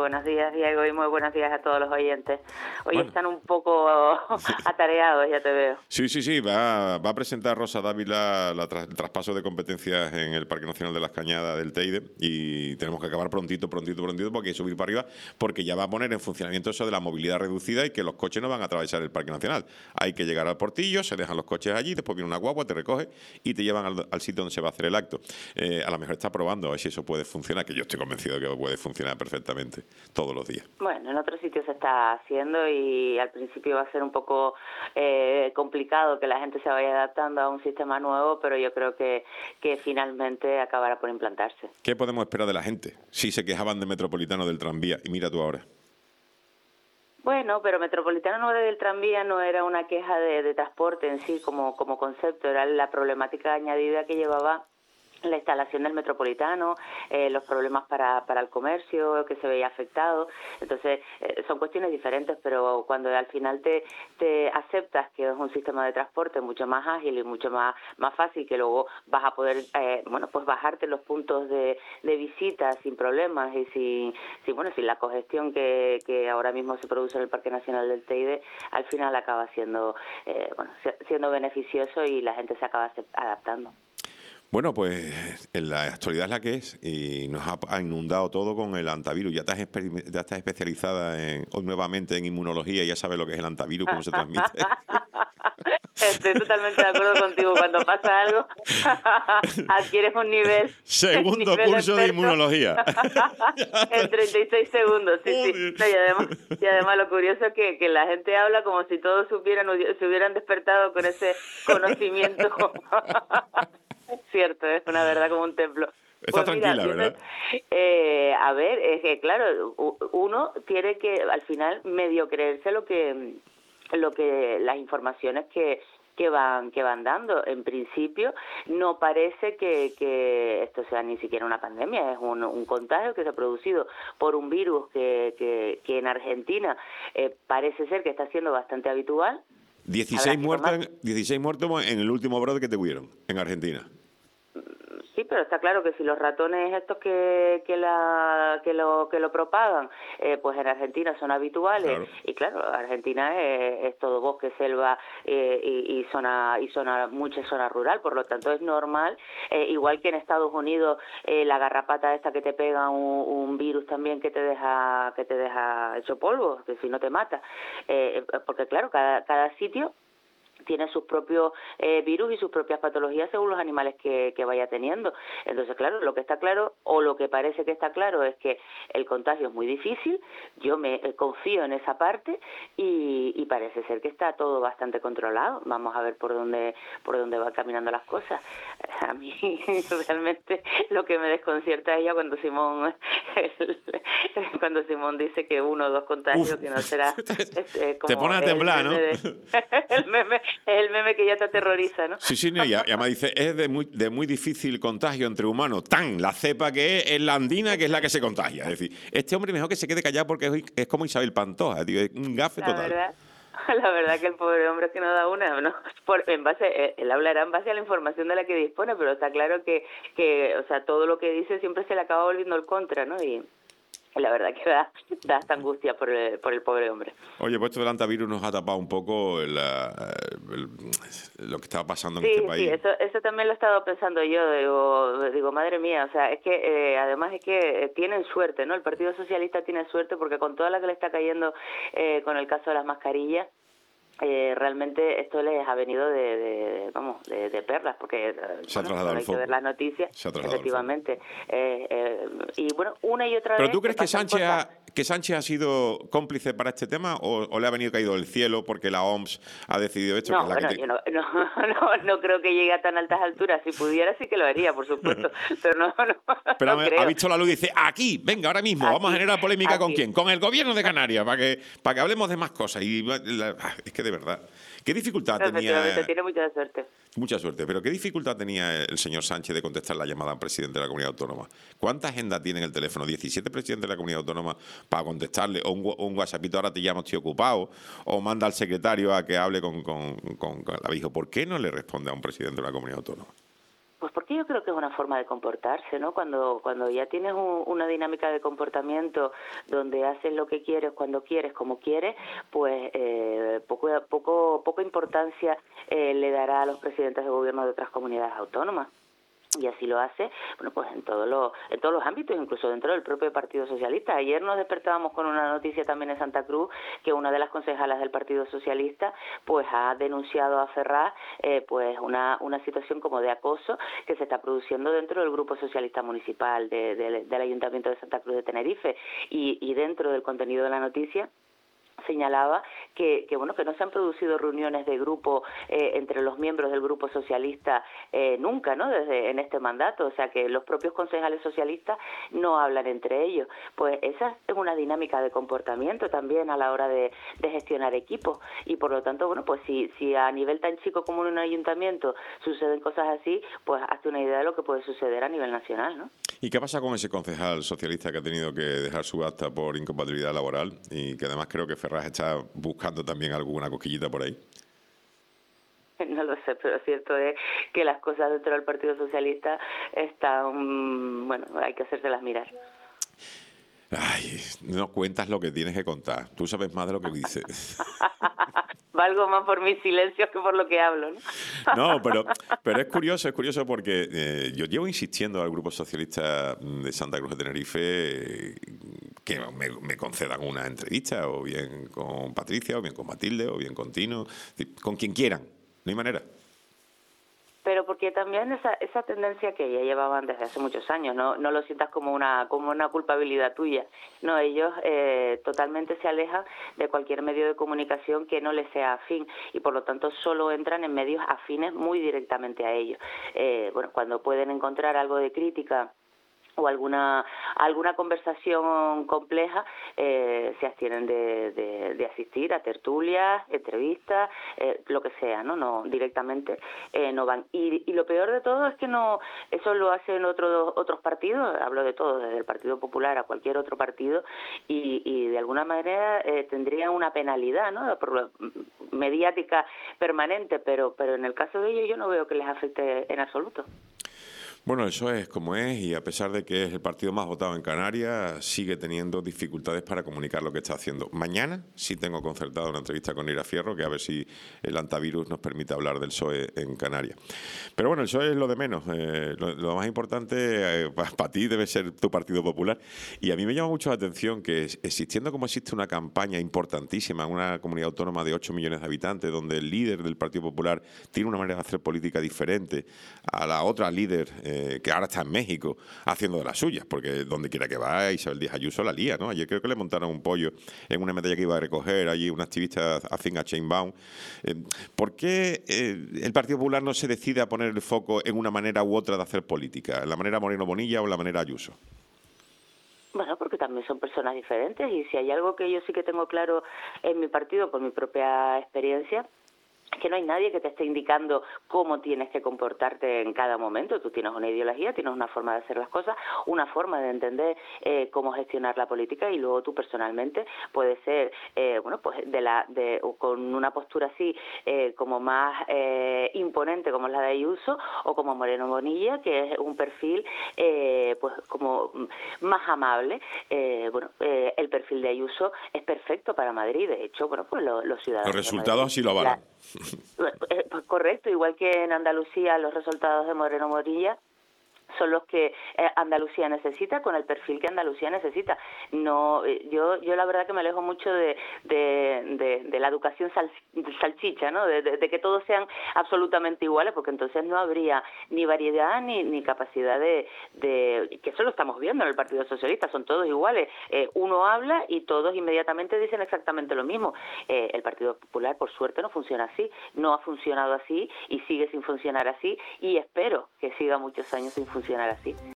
buenos días, Diego, y muy buenos días a todos los oyentes. Hoy Bueno. están un poco atareados, ya te veo. Sí, va a presentar Rosa Dávila el traspaso de competencias en el Parque Nacional de las Cañadas del Teide y tenemos que acabar prontito porque hay que subir para arriba porque ya va a poner en funcionamiento eso de la movilidad reducida y que los coches no van a atravesar el Parque Nacional. Hay que llegar al portillo, se dejan los coches allí, después viene una guagua, te recoge y te llevan al sitio donde se va a hacer el acto. A lo mejor está probando a ver si eso puede funcionar, que yo estoy convencido de que puede funcionar perfectamente todos los días. Bueno, en otros sitios se está haciendo y al principio va a ser un poco complicado que la gente se vaya adaptando a un sistema nuevo, pero yo creo que finalmente acabará por implantarse. ¿Qué podemos esperar de la gente? Si se quejaban de Metropolitano del tranvía y mira tú ahora. Bueno, pero Metropolitano del tranvía no era una queja de transporte en sí como concepto, era la problemática añadida que llevaba la instalación del Metropolitano, los problemas para el comercio que se veía afectado. Entonces, son cuestiones diferentes, pero cuando al final te aceptas que es un sistema de transporte mucho más ágil y mucho más fácil, que luego vas a poder pues bajarte los puntos de visita sin problemas y sin la congestión que ahora mismo se produce en el Parque Nacional del Teide, al final acaba siendo beneficioso y la gente se acaba adaptando. Bueno, pues en la actualidad es la que es y nos ha inundado todo con el antivirus. Ya estás especializada nuevamente en inmunología y ya sabes lo que es el antivirus, cómo se transmite. Estoy totalmente de acuerdo contigo. Cuando pasa algo, adquieres un nivel. Segundo curso de inmunología. En 36 segundos, sí. No, y además lo curioso es que la gente habla como si todos se hubieran despertado con ese conocimiento. Es cierto, es una verdad como un templo. Está tranquila, ¿verdad? A ver, es que claro, uno tiene que al final medio creerse lo que las informaciones que van dando. En principio no parece que esto sea ni siquiera una pandemia, es un contagio que se ha producido por un virus que en Argentina parece ser que está siendo bastante habitual. 16 muertos en el último brote que tuvieron en Argentina. Sí, pero está claro que si los ratones estos que lo propagan, pues en Argentina son habituales, claro. Y claro, Argentina es todo bosque, selva y mucha zona rural, por lo tanto es normal, igual que en Estados Unidos la garrapata esta que te pega un virus también que te deja hecho polvo, que si no te mata, porque claro, cada sitio tiene sus propios virus y sus propias patologías según los animales que vaya teniendo. Entonces, claro, lo que está claro, o lo que parece que está claro, es que el contagio es muy difícil. Yo me confío en esa parte y parece ser que está todo bastante controlado. Vamos a ver por dónde van caminando las cosas. A mí realmente lo que me desconcierta es ya cuando Simón dice que 1 o 2 contagios, que no será como te pone a temblar, ¿no? El meme que ya te aterroriza, ¿no? Sí, no, y además dice, es de muy difícil contagio entre humanos. La cepa que es la andina, que es la que se contagia. Es decir, este hombre mejor que se quede callado porque es como Isabel Pantoja, tío, es un gafe total. La verdad que el pobre hombre es que no da una, ¿no? Él hablará en base a la información de la que dispone, pero está claro que o sea, todo lo que dice siempre se le acaba volviendo el contra, ¿no? Y la verdad que da hasta angustia por el pobre hombre. Oye, pues esto del antivirus nos ha tapado un poco lo que estaba pasando en este país. Sí, eso también lo he estado pensando yo, digo, madre mía, o sea, es que además es que tienen suerte, ¿no? El Partido Socialista tiene suerte porque con toda la que le está cayendo con el caso de las mascarillas, realmente esto les ha venido de perlas, porque hay que ver las noticias, efectivamente. Y bueno, una y otra vez... ¿Pero tú crees que Sánchez ha sido cómplice para este tema o le ha venido caído del cielo porque la OMS ha decidido esto? No, yo no creo que llegue a tan altas alturas. Si pudiera sí que lo haría, por supuesto, pero no Pero no creo. Ha visto la luz y dice, aquí, venga, ahora mismo, vamos a generar polémica. ¿Con quién? Con el gobierno de Canarias, para que hablemos de más cosas. Es que de verdad, ¿qué dificultad tenía? Tiene mucha suerte. Mucha suerte, pero ¿qué dificultad tenía el señor Sánchez de contestar la llamada al presidente de la Comunidad Autónoma? ¿Cuánta agenda tiene en el teléfono? 17 presidentes de la Comunidad Autónoma para contestarle, o un WhatsAppito, ahora te llamo, estoy ocupado, o manda al secretario a que hable con el abijo. ¿Por qué no le responde a un presidente de la Comunidad Autónoma? Pues porque yo creo que es una forma de comportarse, ¿no? Cuando ya tienes una dinámica de comportamiento donde haces lo que quieres, cuando quieres, como quieres, pues poca importancia le dará a los presidentes de gobierno de otras comunidades autónomas. Y así lo hace, bueno, pues en todos los ámbitos, incluso dentro del propio Partido Socialista. Ayer nos despertábamos con una noticia también en Santa Cruz, que una de las concejalas del Partido Socialista pues ha denunciado a Ferraz pues una situación como de acoso que se está produciendo dentro del Grupo Socialista Municipal del Ayuntamiento de Santa Cruz de Tenerife. Y dentro del contenido de la noticia señalaba que bueno, que no se han producido reuniones de grupo entre los miembros del Grupo Socialista nunca, ¿no? En este mandato, o sea que los propios concejales socialistas no hablan entre ellos. Pues esa es una dinámica de comportamiento también a la hora de gestionar equipos, y por lo tanto, bueno, pues si a nivel tan chico como en un ayuntamiento suceden cosas así, pues hazte una idea de lo que puede suceder a nivel nacional, ¿no? ¿Y qué pasa con ese concejal socialista que ha tenido que dejar su acta por incompatibilidad laboral y que además creo que Ferraz está buscando también alguna cosquillita por ahí? No lo sé, pero cierto es que las cosas dentro del Partido Socialista están, bueno, hay que hacérselas mirar. Ay, no cuentas lo que tienes que contar. Tú sabes más de lo que dices. Valgo más por mis silencios que por lo que hablo, ¿no? No, pero es curioso porque yo llevo insistiendo al Grupo Socialista de Santa Cruz de Tenerife que me concedan una entrevista, o bien con Patricia, o bien con Matilde, o bien con Tino, con quien quieran, no hay manera. Pero porque también esa tendencia que ya llevaban desde hace muchos años, no lo sientas como una culpabilidad tuya. No, ellos totalmente se alejan de cualquier medio de comunicación que no les sea afín, y por lo tanto solo entran en medios afines muy directamente a ellos. Bueno, cuando pueden encontrar algo de crítica o alguna conversación compleja, se abstienen de asistir a tertulias, entrevistas, lo que sea, no directamente no van. Y lo peor de todo es que no, eso lo hacen otros partidos, hablo de todos, desde el Partido Popular a cualquier otro partido, y de alguna manera tendrían una penalidad, ¿no?, mediática permanente, pero en el caso de ellos yo no veo que les afecte en absoluto. Bueno, eso es como es, y a pesar de que es el partido más votado en Canarias, sigue teniendo dificultades para comunicar lo que está haciendo. Mañana sí tengo concertada una entrevista con Ira Fierro, que a ver si el antivirus nos permite hablar del PSOE en Canarias. Pero bueno, el PSOE es lo de menos. Lo más importante para ti debe ser tu Partido Popular. Y a mí me llama mucho la atención que, existiendo como existe una campaña importantísima en una comunidad autónoma de 8 millones de habitantes, donde el líder del Partido Popular tiene una manera de hacer política diferente a la otra líder, que ahora está en México haciendo de las suyas, porque donde quiera que va Isabel Díaz Ayuso la lía, ¿no? Ayer creo que le montaron un pollo en una medalla que iba a recoger allí una activista afín a Chainbaum. ¿Por qué el Partido Popular no se decide a poner el foco en una manera u otra de hacer política? ¿En la manera Moreno Bonilla o en la manera Ayuso? Bueno, porque también son personas diferentes, y si hay algo que yo sí que tengo claro en mi partido por mi propia experiencia, que no hay nadie que te esté indicando cómo tienes que comportarte en cada momento. Tú tienes una ideología, tienes una forma de hacer las cosas, una forma de entender cómo gestionar la política, y luego tú personalmente puedes ser, bueno, pues con una postura así como más imponente, como es la de Ayuso, o como Moreno Bonilla, que es un perfil pues como más amable. Bueno, el perfil de Ayuso es perfecto para Madrid. De hecho, bueno, pues los ciudadanos. Los resultados así lo avalan. Pues correcto, igual que en Andalucía los resultados de Moreno Bonilla son los que Andalucía necesita, con el perfil que Andalucía necesita. No, yo la verdad que me alejo mucho de la educación salchicha, ¿no? De que todos sean absolutamente iguales, porque entonces no habría ni variedad ni capacidad de que eso lo estamos viendo en el Partido Socialista, son todos iguales. Uno habla y todos inmediatamente dicen exactamente lo mismo. El Partido Popular, por suerte, no funciona así, no ha funcionado así y sigue sin funcionar así, y espero que siga muchos años sin funcionar así.